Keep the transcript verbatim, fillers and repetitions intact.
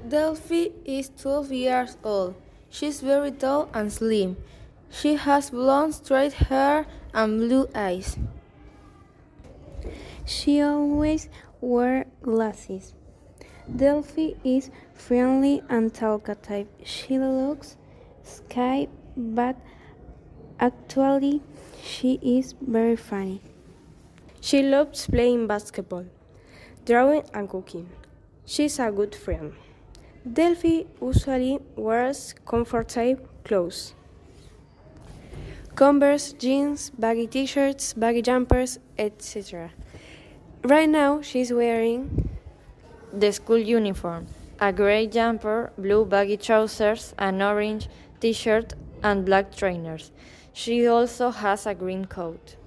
Delphi is twelve years old. She's very tall and slim. She has blonde straight hair and blue eyes. She always wears glasses. Delphi is friendly and talkative. She looks shy, but actually she is very funny. She loves playing basketball, drawing and cooking. She's a good friend. Delphi usually wears comfortable clothes. Converse, jeans, baggy t-shirts, baggy jumpers, et cetera. Right now she's wearing the school uniform, a gray jumper, blue baggy trousers, an orange t-shirt, and black trainers. She also has a green coat.